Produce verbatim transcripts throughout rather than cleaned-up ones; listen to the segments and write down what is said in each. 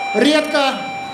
редко,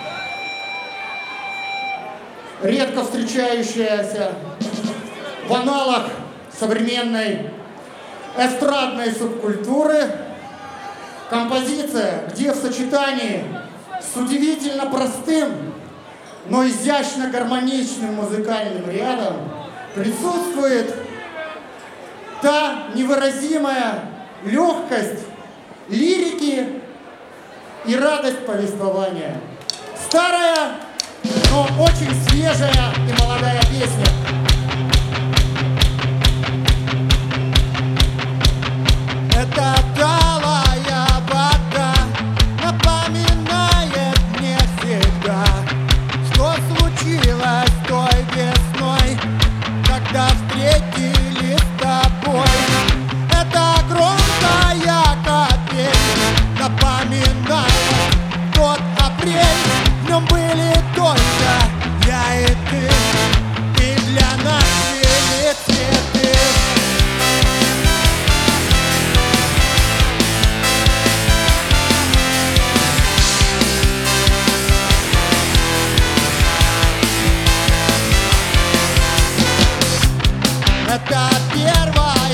редко встречающаяся в аналах современной эстрадной субкультуры композиция, где в сочетании с удивительно простым, но изящно гармоничным музыкальным рядом присутствует та невыразимая легкость лирики и радость повествования. Старая, но очень свежая и молодая песня. Это талая вода напоминает мне всегда, что случилось той весной, когда встретились с тобой. Это громкая капель напоминает тот апрель. В нем были только я и ты, и для нас цвели цветы. Это первая